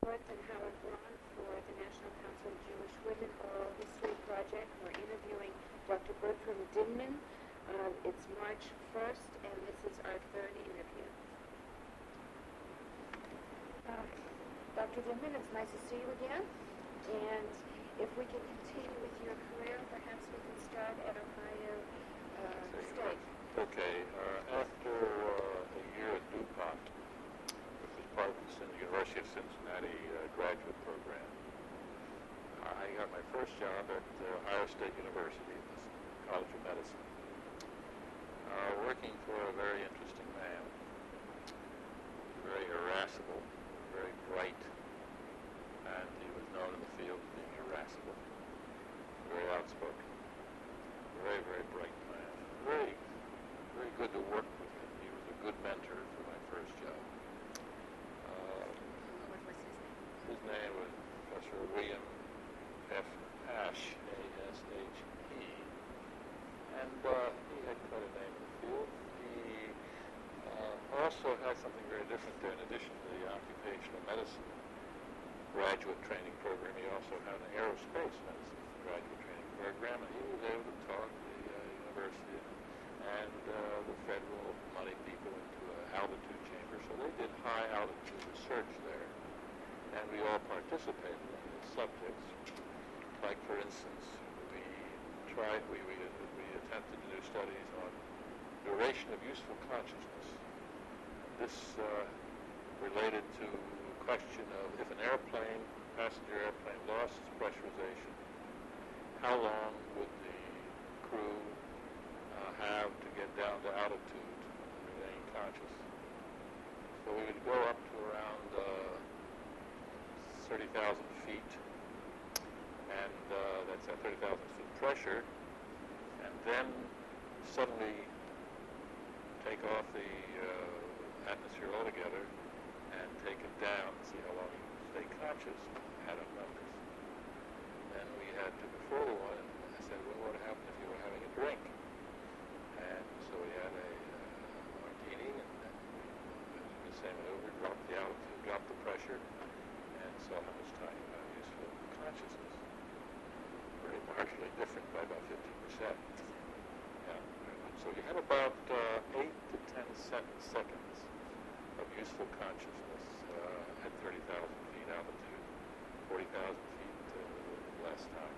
North and Howard Braun for the National Council of Jewish Women Oral History Project. We're interviewing Dr. Bertram Dinman. It's March 1st, and this is our third interview. Dr. Dinman, it's nice to see you again. And if we can continue with your career, perhaps we can start at Ohio State. Okay. After a year at DuPont, which was part of the University of Cincinnati graduate program, I got my first job at Ohio State University, the College of Medicine, working for a very interesting man, very irascible, very bright, and he was known in the field as being irascible, very outspoken, very, very bright man, very, very good to work with him. He was a good mentor for my first job. What was his name? His name was Professor William F. Ashe, A-S-H-E, and he had quite a name in the field. He also had something very different there. In addition to the occupational medicine graduate training program, he also had an aerospace medicine graduate training program, and he was able to talk the university and the federal money people into an altitude chamber. So they did high altitude research there, and we all participated in the subjects. Like, for instance, we attempted to do studies on duration of useful consciousness. This related to the question of if an passenger airplane lost its pressurization, how long would the crew have to get down to altitude and remain conscious? So we would go up to around 30,000 feet, and that's at 30,000 feet pressure, and then suddenly take off the atmosphere altogether and take it down and see how long you can stay conscious at a numbers. Then we had to, before the one, I said, well, what would happen if you were having a drink? And so we had a martini, and we did the same maneuver, dropped the altitude, dropped the pressure, and saw how much time you had useful consciousness. Very marginally different by about 50%. Yeah. So you had about 8 to 10 seconds of useful consciousness at 30,000 feet altitude, 40,000 feet less time.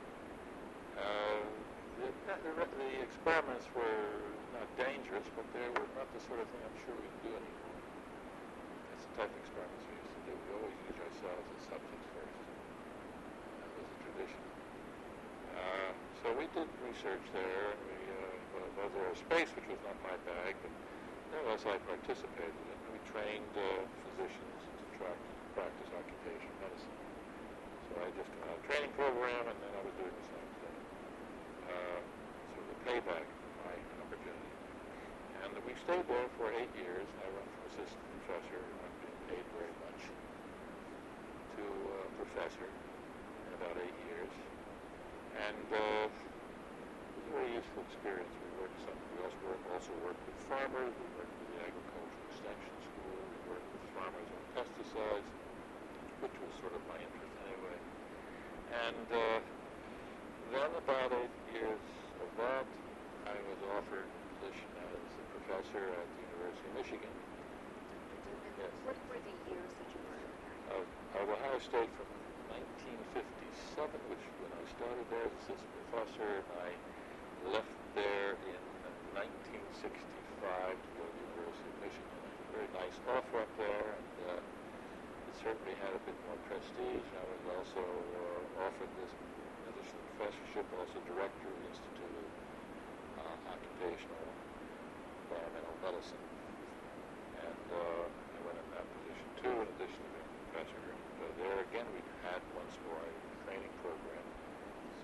The experiments were not dangerous, but they were not the sort of thing I'm sure we can do anymore. That's the type of experiments we used to do. We always use ourselves as subjects first. That was a tradition. So we did research there, and we was aerospace, which was not my bag, but nevertheless I participated in it. We trained physicians to practice occupational medicine. So I just got out of a training program, and then I was doing the same thing. Sort of a payback for my opportunity. And we stayed there for 8 years. I went from assistant professor, not being paid very much, to professor in about 8 years. And it was a very useful experience. We also worked with farmers. We worked with the Agricultural Extension School. We worked with farmers on pesticides, which was sort of my interest anyway. And then about 8 years of that, I was offered a position as a professor at the University of Michigan. Yes. What were the years that you were there? At Ohio State from 1957, which when I started there as assistant professor, and I left there in 1965 to go to the University of Michigan. I had a very nice offer up there, and it certainly had a bit more prestige. I was also offered this, in addition to professorship, also director of the Institute of Occupational Environmental Medicine. And I went in that position too, in addition to being a professor. And there again, we had once more a training program. So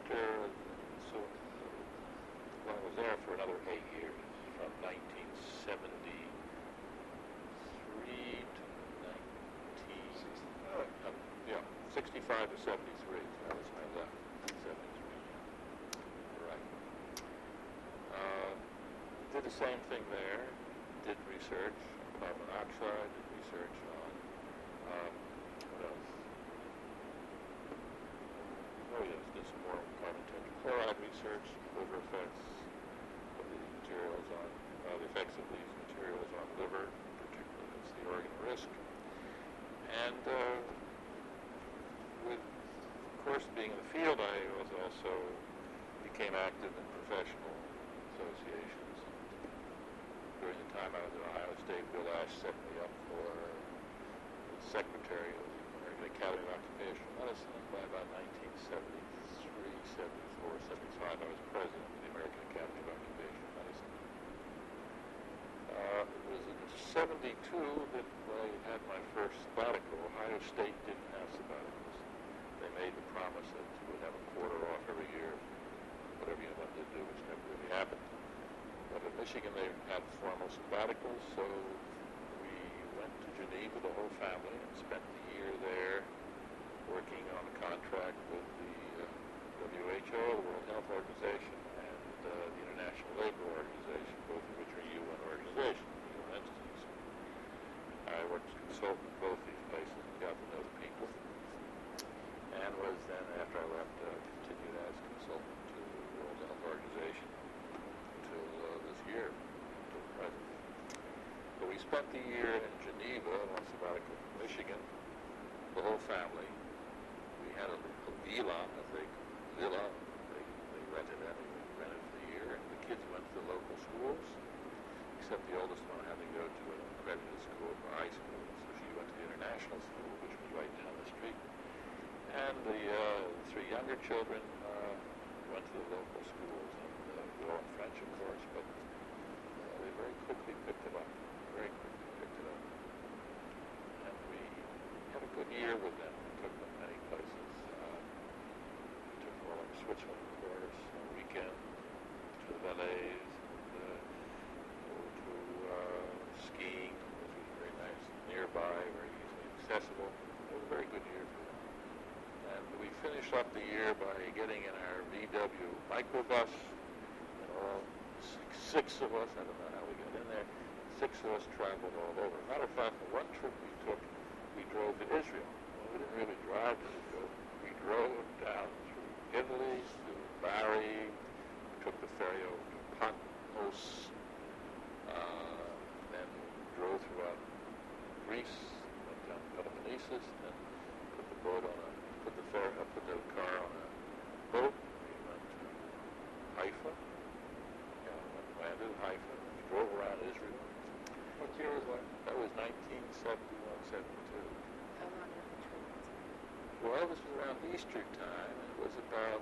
I was there for another 8 years, from 1973 to 65 to 73. So that was when I left, 73. Right. Did the same thing there. Did research on carbon monoxide. Did research on what else? did some more carbon tetrachloride research, liver effects of these materials on, the effects of these materials on liver, particularly as the organ of risk. And with, of course, being in the field, I was also became active in professional associations. During the time I was at Ohio State, Bill Ash set me up for the secretary of the American Academy of Occupational Medicine, and by about 1973, 74, 75, I was president of the American Academy of Occupational Medicine. It was in 72 that I had my first sabbatical. Ohio State didn't have sabbaticals. They made the promise that you would have a quarter off every year, whatever you wanted to do, which never really happened. But in Michigan, they had formal sabbaticals, so we went to Geneva, the whole family, and spent the year there working on a contract with the WHO, the World Health Organization, and the International Labor Organization, both of which are UN organizations, UN entities. I worked as a consultant in both these places and got to know the people, and was then, after I left, continued as a consultant to the World Health Organization until this year, until present. So we spent the year in Geneva, on sabbatical from Michigan, the whole family. We had a villa, they rented it. We rented for the year, and the kids went to the local schools, except the oldest one had to go to an accredited school for high school, so she went to the international school, which was right down the street. And the three younger children went to the local schools, and we all in French, of course, but they very quickly picked it up. And we had a good year with them. We took them many places. We took them all over Switzerland, of course, on the weekend, to the ballets, and to skiing, which was very nice, nearby, very easily accessible. It was a very good year for them. And we finished up the year by getting in our VW microbus, and all six of us, I don't know how we got in there, six of us traveled all over. Matter of fact, the one trip we took, we drove to Israel. Well, we didn't really drive to Israel. We drove down through Italy, through Bari, took the ferry over to Patmos, then drove throughout Greece, went down to Peloponnesus, then put the car on a boat. We went to Haifa, landed in Haifa, and we drove around Israel. What year was that? That was 1971, 72. How long did the trip last? Well, this was around Easter time. It was about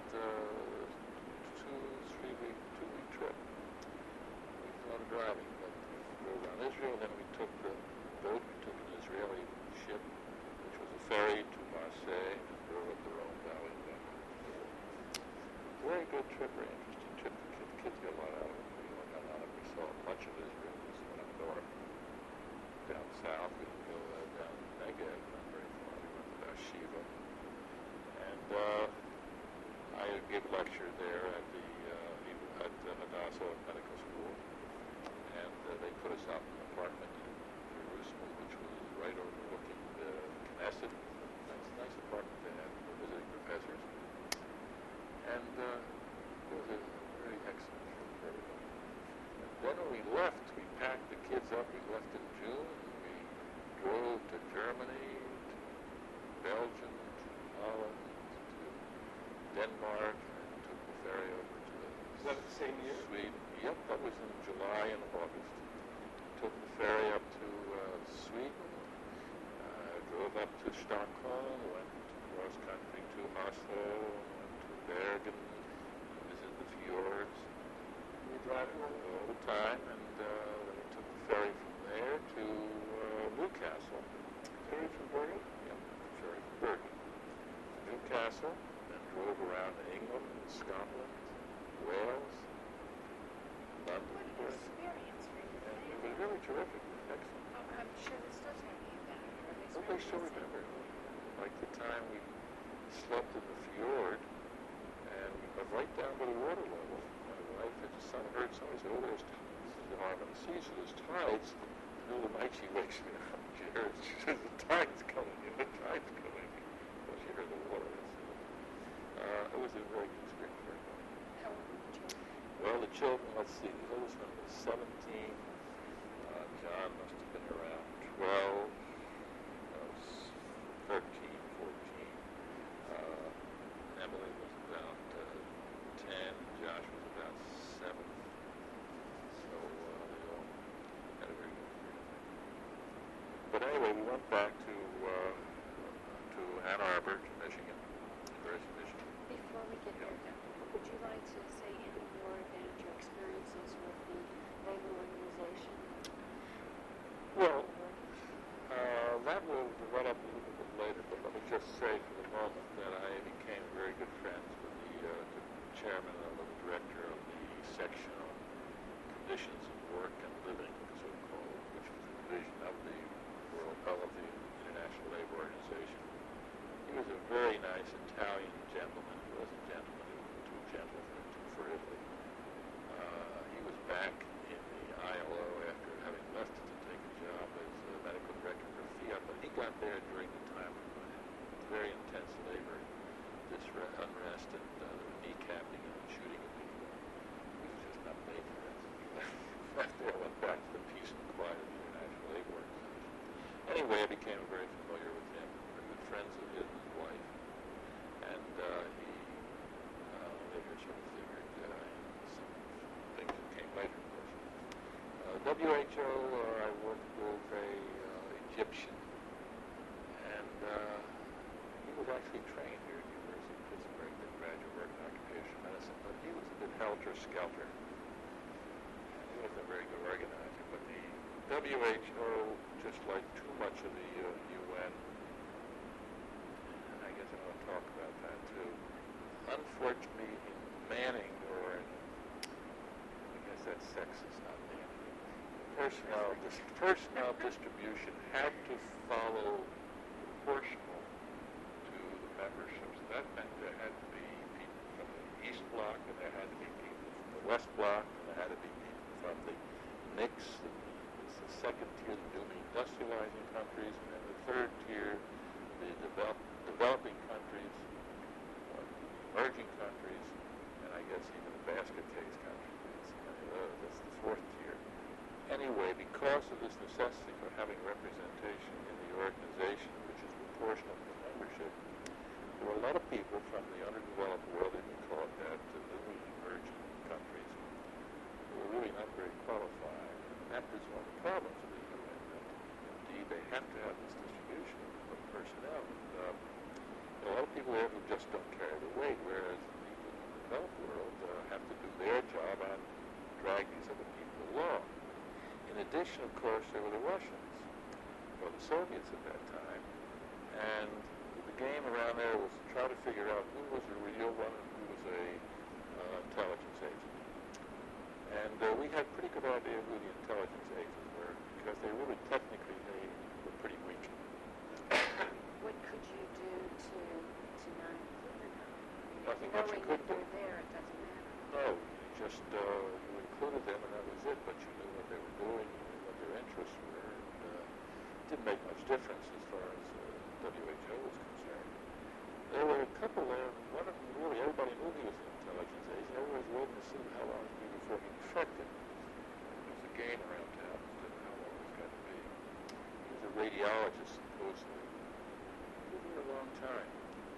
2-3-week trip. We did a lot of driving, but we drove around Israel, then we took the boat, we took an Israeli ship, which was a ferry to Marseille, and drove up the Rhone Valley. Very good trip, very interesting trip. The kids got a lot out of it. We saw much of Israel. We went up north, down south. We didn't go down Negev, not very far. We went to Beersheba. And I gave a lecture there at the Hadassah Medical School. And they put us out in an apartment in Jerusalem, which was right overlooking the Knesset. Nice apartment they had for visiting professors. And it was a very excellent trip for everybody. Then when we left, we packed the kids up. We left in June. We drove to Germany, to Belgium, to Holland, to Denmark, and took the ferry over to Was that the same year? Sweden. Yep, that was in July and August. Took the ferry up to Sweden, drove up to Stockholm, went cross country to Oslo, went to Bergen, visited the fjords. You were driving all All the time, and then we took the ferry from there to Newcastle. Ferry from Bergen? Yep, ferry from Bergen. Newcastle, then drove around England, Scotland, Wales, London. What an experience for you. And it was really terrific, excellent. I'm sure this does have you back. Well, they still remember it. Like the time we slept in the fjord, and we got right down to the water level. My wife had just heard somebody say, "Oh, this is the arm of the sea, so there's tides." In the middle of the night, she wakes me up. She says, "The tide's coming in, the tide's coming in." Well, she heard the water. It was a very good experience. Very good. How old were the children? Well, the children, let's see, the oldest one was 17. John must have been around 12. I was 13, 14. Emily was about 10. Josh was about 7. So they all had a very good experience. But anyway, we went back to Ann Arbor, to Michigan, University of Michigan. Before we get there, would you like to say any more about your experiences with the labor organization? Well, that will develop a little bit later, but let me just say for the moment that I became very good friends with the chairman and the director of the section on conditions of work and living, so-called, which was a division of the International Labor Organization. He was a very nice Italian gentleman. He was a gentleman. He was too gentle for Italy. He was back in the ILO after having left it to take a job as medical director for Fiat, but he got there during the time of very intense labor, unrest, and kneecapping and shooting of people. He was just not made for that. After I went back to the peace and quiet of the International Labor Organization. Anyway, I became very familiar with him. We were good friends of his and his wife. And he later sort of figured some things that came later, of course. WHO, I worked with a Egyptian, and he was actually trained here at the University of Pittsburgh, did graduate work in occupational medicine, but he was a bit helter-skelter. And he wasn't a very good organizer, but the WHO, just like too much of the UN, and I guess I want to talk about that too, unfortunately in manning, or in, I guess that sex is not manning, personnel distribution had to follow proportional to the membership. So that meant there had to be people from the East Bloc, and there had to be people from the West Bloc, and there had to be people from the NICS, it's the second tier, the newly industrializing countries, and then the third tier, the developing countries, emerging countries, and I guess even the basket case countries. That's the fourth tier. Anyway, because of this necessity for having representation in the organization, which is proportional to membership, there were a lot of people from the underdeveloped world, if you call it that, to the newly emerging countries, who were really not very qualified. And that is one of the problems of the UN, that indeed they have to have this distribution of personnel. And, a lot of people there who just don't carry the weight, whereas people in the developed world have to do their job and drag these other people along. In addition, of course, there were the Russians, or the Soviets at that time, and the game around there was to try to figure out who was a real one and who was a intelligence agent. And we had a pretty good idea who the intelligence agents were, because they really technically were pretty weak. What could you do to not include them? Nothing much you could do. Knowing that they're there, it doesn't matter. No, you just you included them and that was it, but you knew what they were doing, you knew what their interests were, and it didn't make much difference as far as WHO was concerned. There were a couple there, one of them really, everybody knew he was an intelligence agent. Everybody was waiting to see how long it would be before he defected. There was a game around town as to how long it was going to be. He was a radiologist, supposedly. He was there a long time.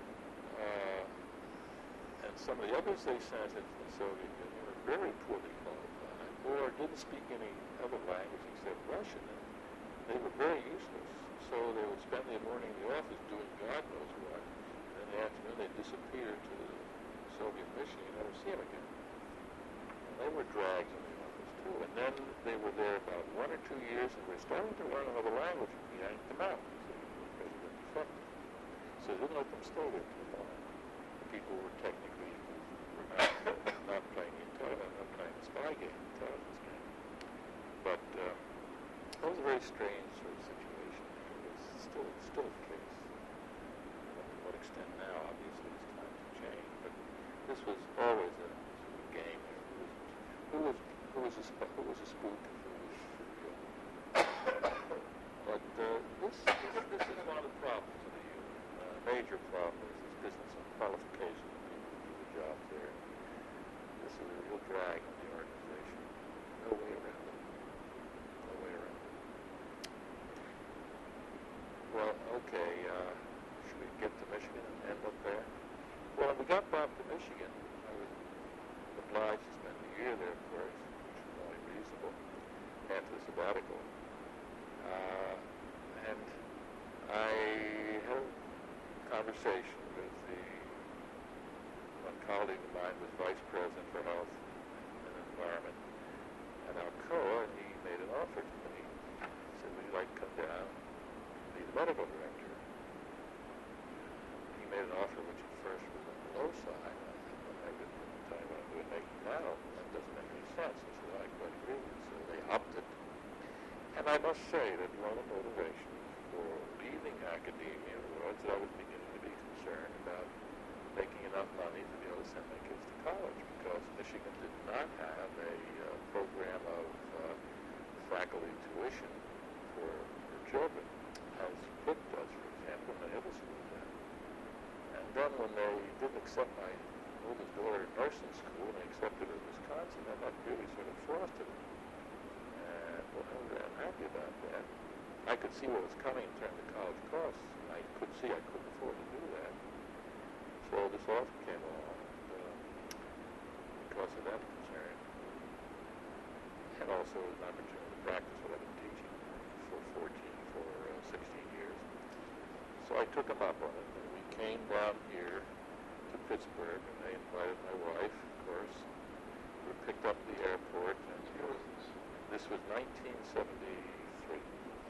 And some of the others they sent into the Soviet Union were very poorly qualified, or didn't speak any other language except Russian. And they were very useless. So they would spend the morning in the office doing God knows what, and in the afternoon they'd disappear to the Soviet mission. You never see them again. And they were dragged in the office too. And then they were there about 1 or 2 years, and were starting to learn another language, and we yanked them out because they were defective. So they didn't let them stay there too long. People were technically not playing not playing the spy game, intelligence game. But that was a very strange sort of situation. It's still the case. To what extent now? Obviously, it's time to change. But this was always a sort of game. Who was a spook and who was real. But this is one of the problems of the union. Major problem is this business of qualification of people. okay, should we get to Michigan and end up there? Well, when we got back to Michigan, I was obliged to spend a year there, of course, which was only reasonable, after the sabbatical. And I had a conversation with one colleague of mine was vice president for health and environment at Alcoa, and he made an offer to me. He said, would you like to come down and be the medical director? He made an offer which at first was on the low side. I said, well, I didn't tell you what I'm doing making now. That doesn't make any sense. He said, I quite agree. So they upped it. And I must say that one of the motivations for leaving academia was that I was beginning to be concerned about making enough money to be able to send my kids to college, because Michigan did not have a program of faculty tuition for children, as Pitt does, for example, and the other schools have. And then when they didn't accept my oldest daughter in nursing school, and they accepted her in Wisconsin, and that really sort of frosted it. And well, I was very unhappy about that. I could see what was coming in terms of college costs. I could see I couldn't afford to do that. So this offer came along, and because of that concern, and also an opportunity to practice what I've been teaching for 16 years. So I took them up on it, and we came down here to Pittsburgh, and they invited my wife, of course. We were picked up at the airport, and this was 1973.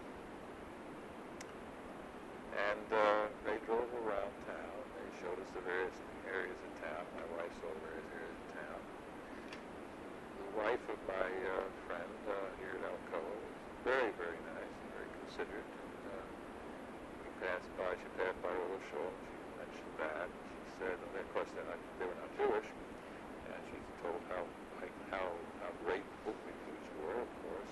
And they drove around town. They showed us the various areas of town. My wife saw the various areas of town. The wife of my friend here at Alcoa was very, very nice and very considerate. And she passed by Willow Shoal, and she mentioned that. She said, and of course they were not Jewish, and she told how great book reviews were, of course.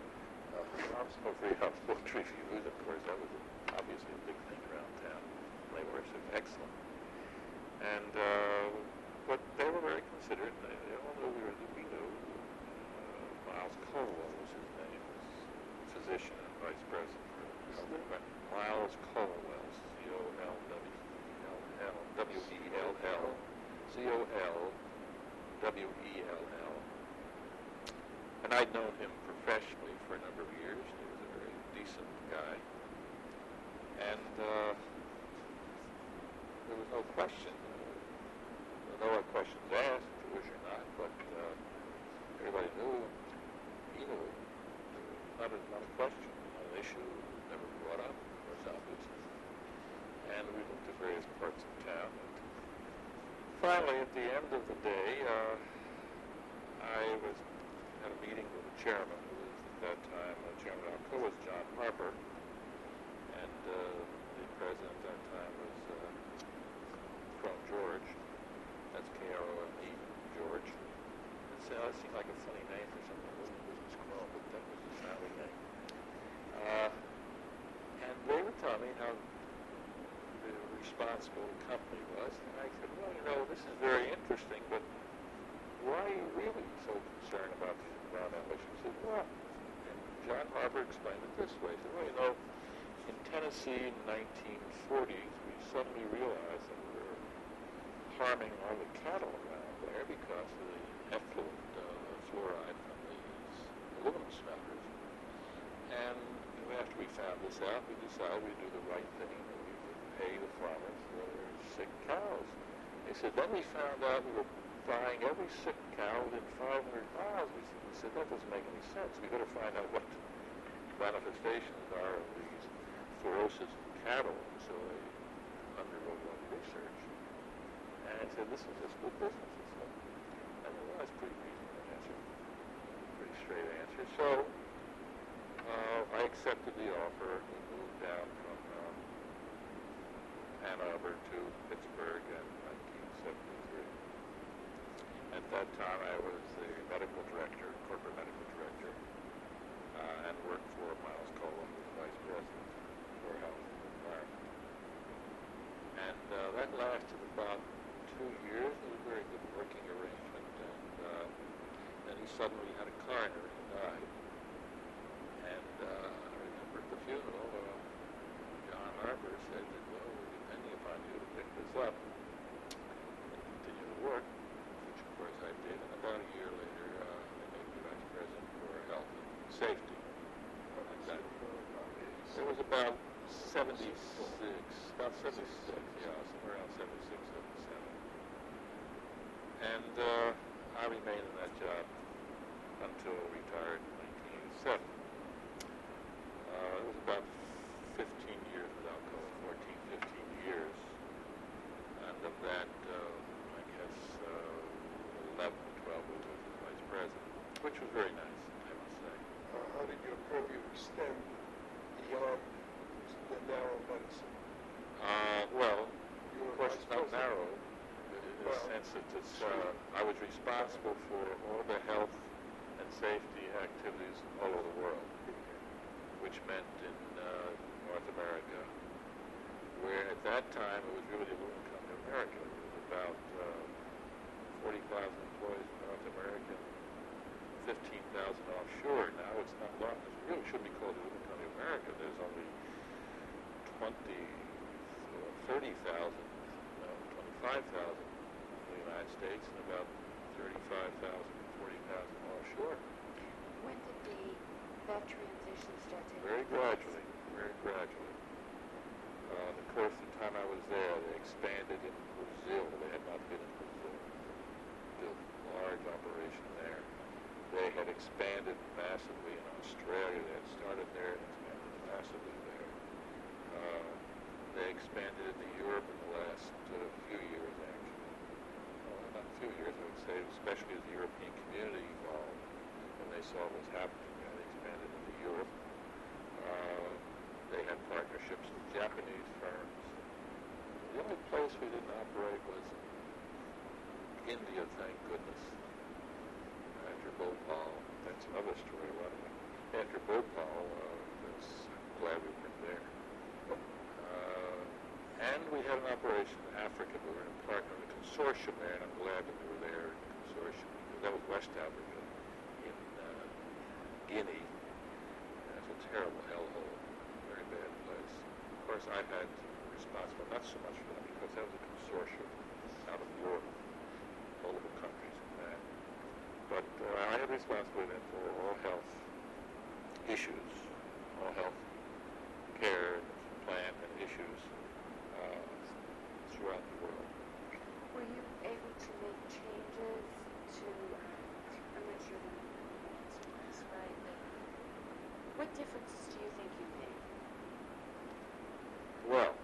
How book reviews, of course, that was obviously a big thing around town. They were excellent. And but they were very considerate. They all knew we knew. Miles Colwell was his name, was physician and vice president for health. Miles Colwell, Colwell. And I'd known him professionally for a number of years. He was a very decent guy. And there was no question. There were no questions asked, Jewish or not, but everybody knew him. He knew him. Not a question, not an issue never brought up, of course, obviously. And we looked at various parts of town. And finally, at the end of the day, I had a meeting with the chairman, who was at that time chairman of Alcoa, was John Harper, and the president at that time was Crone George. That's Krone, George. It seemed like a funny name for someone who wasn't business Crone, but that was his family name. And they were telling me how responsible the company was, and I said, well, this is very interesting, but why are you really so concerned about the environmental issues? He said, well, and John Harper explained it this way. He said, well, in Tennessee in the 1940s, we suddenly realized that we were harming all the cattle around there because of the effluent fluoride from these aluminum smelters. And after we found this out, we decided we'd do the right thing, and we would pay the farmers for their sick cows. They said, then we found out we were buying every sick cow within 500 miles. We said, that doesn't make any sense. We've got to find out what manifestations are of these fluorosis in cattle. So they underwent a lot of research. And I said, this is just good business. And well, that's pretty reasonable answer. Pretty straight answer. So I accepted the offer. We moved down from Ann Arbor to Pittsburgh in 1973. At that time, I was the medical director, corporate medical director, and worked for Miles Colwell, who was vice president for health and environment. And that lasted about 2 years. It was a very good working arrangement. And then he suddenly had a coronary and died. And I remember at the funeral, John Harper up and continue to work, which of course I did. And about a year later, they made me vice president for health and safety. It was about 76, yeah, somewhere around 76, 77. And I remained in that job until I retired in 1987. It was about 15 years with Alcoa, 14, 15 years. And of that, I guess 11, 12 was as vice president, which was very nice, I must say. How did your purview extend beyond the narrow medicine? Well, You of were course, vice it's not president. narrow in the sense that it's, I was responsible for all the health and safety activities all over the world, which meant in North America, where at that time it was really the Aluminum Company of America. It was about 40,000 employees in North America, 15,000 offshore. Now it's not long. It really shouldn't be called the Aluminum Company of America. There's only 30,000, 25,000 in the United States and about 35,000, 40,000 offshore. When did that transition start taking Very place? gradually, very gradually. Of course, the time I was there, they expanded in Brazil. They had not been in Brazil. Built a large operation there. They had expanded massively in Australia. They had started there and expanded massively there. They expanded into Europe in the last few years, actually. Not a few years, I would say, especially as the European community evolved. When they saw what was happening there, they expanded into Europe. They had partnerships with Japanese firms. The only place we didn't operate was India, thank goodness. After Bhopal, that's another story. After Bhopal, I'm glad we weren't there. And we had an operation in Africa. We were in a partner in a consortium there, and I'm glad that we were there in the consortium, because that was West Africa, in Guinea. And it's a terrible hellhole, very bad place. Of course, I had responsible, not so much for that, because that was a consortium out of Europe, multiple countries in that. But I had responsibility then for all health issues, all health care, plan, and issues throughout the world. Were you able to make changes to, I'm not sure the answer is right, but what differences do you think you made? Well,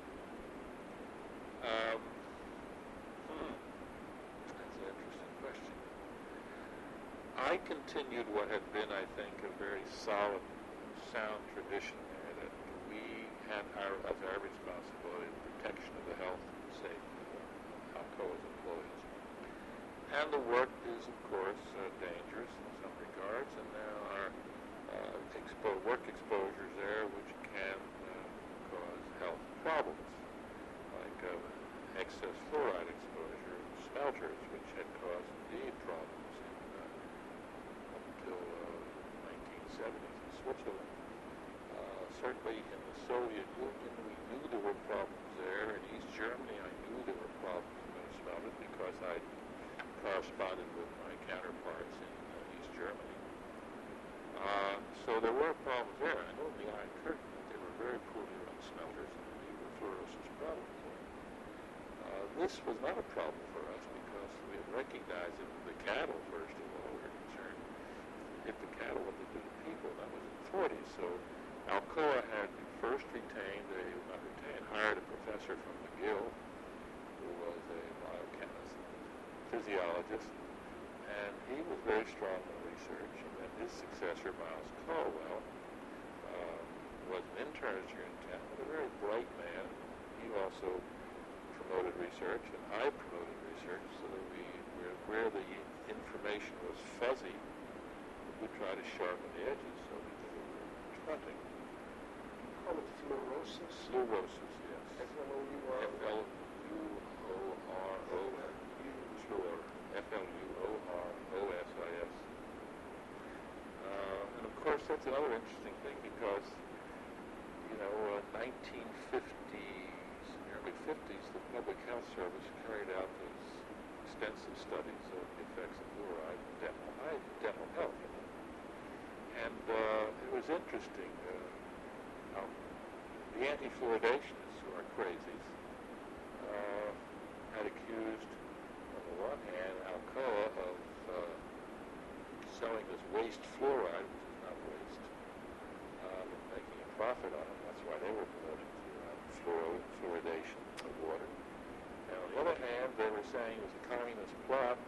that's an interesting question. I continued what had been, I think, a very solid, sound tradition there, that we had as our responsibility the protection of the health and safety of Alcoa's employees. And the work is, of course, dangerous in some regards, and there are work exposures there which can cause health problems, like excess fluoride exposure in smelters, which had caused indeed problems up until the 1970s in Switzerland. Certainly in the Soviet Union, we knew there were problems there. In East Germany, I knew there were problems in those smelters because I corresponded with my counterparts in East Germany. So there were problems there. I know in the Iron Curtain that they were very poorly run smelters and there were fluorosis problems there. This was not a problem for us because we had recognized that the cattle, first of all, were concerned. If the cattle, what they do to people, that was in the 40s. So Alcoa had first hired a professor from McGill, who was a biochemist, physiologist, and he was very strong in research. And then his successor, Miles Caldwell, was an internist here in town, but a very bright man. He also promoted research, and I promoted research, so that where the information was fuzzy, we would try to sharpen the edges so we knew we were confronting. Call it fluorosis? Fluorosis, yes. F-L-O-U-R. Fluor. F-L-U-O-R-O-S-I-S. And of course, that's another interesting thing because, 1950s, early 50s, the public extensive studies of the effects of fluoride on dental health. And it was interesting how the anti-fluoridationists, who are crazies, had accused, on the one hand, Alcoa of selling this waste fluoride, which is not waste, and making a profit on it. That's why they were promoting fluoridation of water. And on the other hand, they were saying it was a communist plot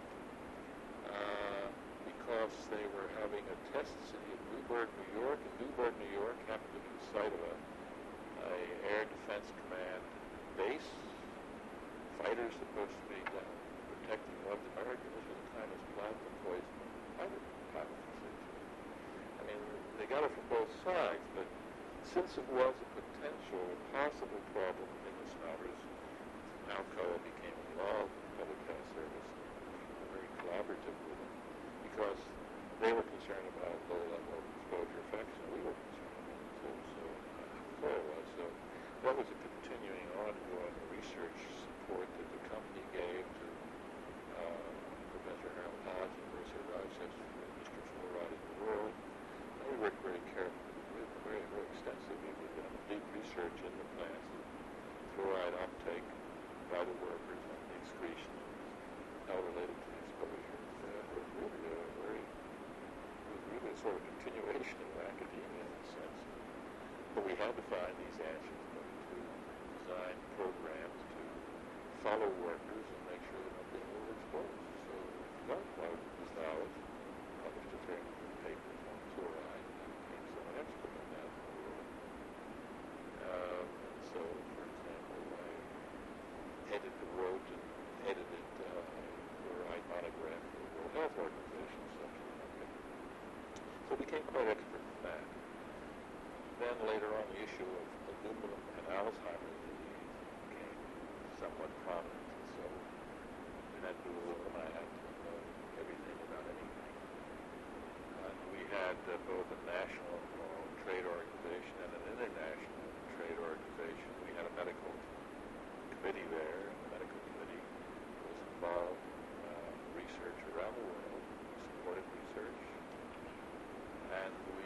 because they were having a test city of Newburgh, New York, and Newburgh, New York happened to be the site of a Air Defense Command base. Fighters supposed to be protecting North America. This was a communist plot to poison fighter pilots, essentially. I mean, they got it from both sides, but since it was a potential, possible problem in the smelters, Alcoa became involved in public health service and very collaborative with them because they were concerned about low-level exposure effects, and we were concerned about it too. So Alcoa was. So that was a continuing, ongoing research support that the company gave to Professor Harold Hodge, University of Rochester, for the history of fluoride in the world. And we worked very carefully, very, very extensively. We've done deep research in the plants of fluoride uptake by the workers and the excretion and how related to the exposure. It was really a sort of continuation of academia in a sense. But we had to find these answers to design programs to follow workers and make sure they're not being overexposed. So we developed a lot of this knowledge, published a fair number of papers on fluoride, and became somewhat expert on that in the world. And so, for example, I wrote and edited fluoride monograph for the World Health Organization, something like that. So I became quite expert in that. Then later on, the issue of aluminum and Alzheimer's disease became somewhat prominent. And so when I do aluminum, I had to know everything about anything. And we had both a national trade organization and an international trade organization. We had a medical committee there, and the medical committee was involved in research around the world. We supported research. And we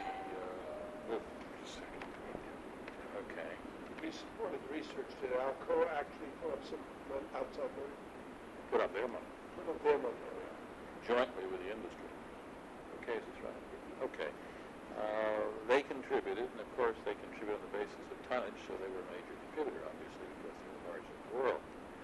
Okay. We supported research. Did Alcoa actually put up some outside money? Put up their money. Put up their money. Jointly with the industry. Okay, that's right. Okay. They contributed, and of course they contributed on the basis of tonnage, so they were a major contributor, obviously, because they were the largest in the world.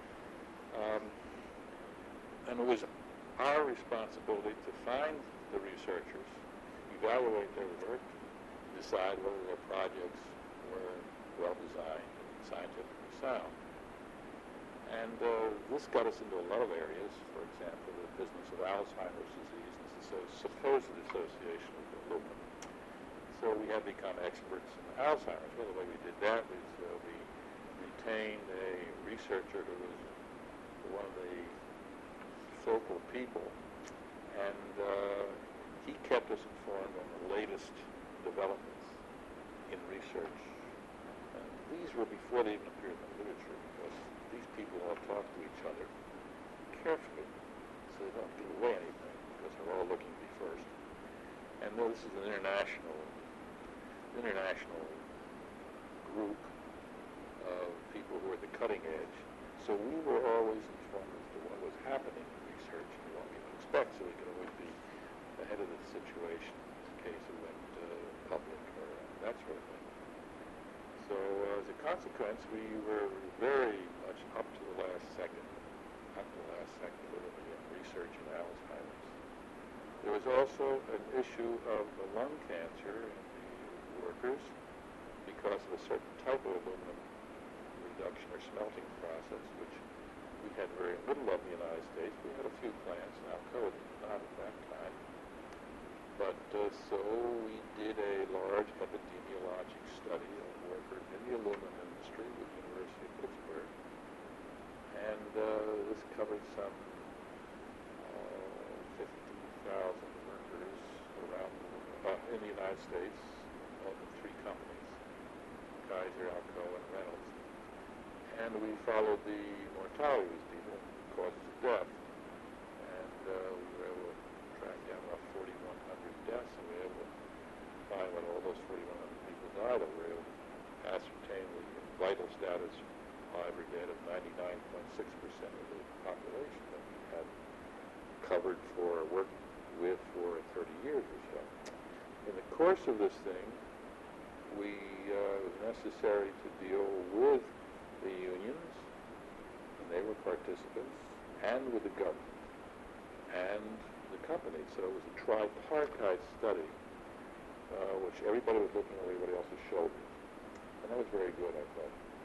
And it was our responsibility to find the researchers, evaluate their work, decide whether their projects were well designed and scientifically sound. And this got us into a lot of areas. For example, the business of Alzheimer's disease and its supposed association with aluminum. So we had become experts in Alzheimer's. Well, the way we did that was we retained a researcher who was one of the focal people, and he kept us informed on the latest developments in research. And these were before they even appeared in the literature, because these people all talk to each other carefully so they don't give away anything, because they're all looking to be first. And this is an international group of people who are at the cutting edge. So we were always informed as to what was happening in research and what we would expect, so we could always be ahead of the situation in case it went public or that sort of thing. So as a consequence, we were very much up to the last second literally in research in Alzheimer's. There was also an issue of lung cancer in the workers because of a certain type of aluminum reduction or smelting process, which we had very little of in the United States. We had a few plants, and Alcoa did not at that time. But so we did a large epidemiologic study of workers in the aluminum industry with the University of Pittsburgh. And this covered some 50,000 workers around in the United States, of the three companies, Kaiser, Alcoa, and Reynolds. And we followed the mortality of these people, causes of death. we were able to track down about 4,100 deaths, and we were able to find when all those 4,100 people died, and we were able to ascertain the vital status aggregate of 99.6% of the population that we had covered for, worked with for 30 years or so. In the course of this thing, it was necessary to deal with the unions, and they were participants, and with the government, and the company. So it was a tripartite study, which everybody was looking at everybody else's shoulders. And that was very good, I thought.